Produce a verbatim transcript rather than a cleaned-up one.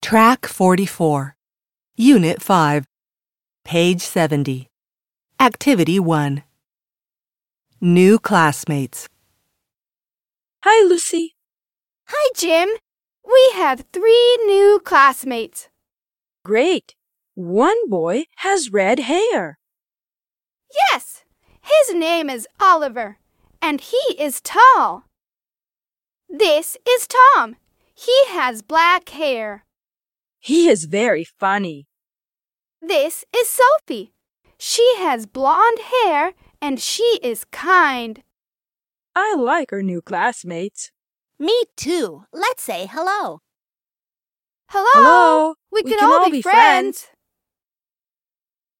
Track forty-four, Unit five, Page seventy. Activity one. New classmates. Hi, Lucy. Hi, Jim. We have three new classmates. Great. One boy has red hair. Yes, his name is Oliver, and he is tall. This is Tom. He has black hair. He is very funny. This is Sophie. She has blonde hair, and she is kind. I like our new classmates. Me too. Let's say hello. Hello. Hello. We, We can, can all, all be, be friends. friends.